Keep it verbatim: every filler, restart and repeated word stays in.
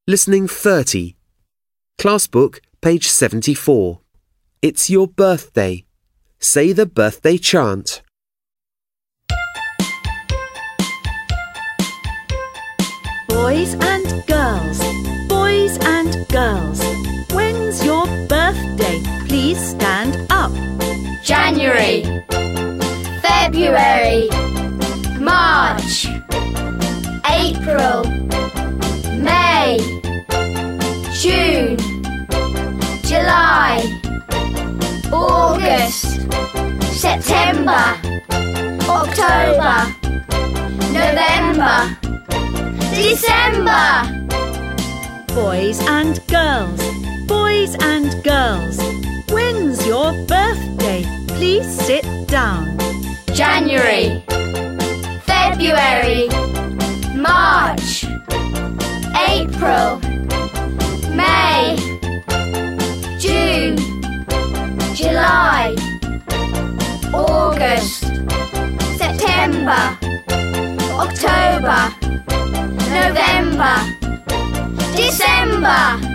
Listening thirty. Class book, page seventy-four. It's your birthday. Say the birthday chant. Boys and girls, boys and girls, when's your birthday? Please stand up. January, February, March, April, May, June, July, August, September, October, November, December. Boys and girls, boys and girls, when's your birthday? Please sit down. January, February, March, April, May, June, July, August, September, October, November, December.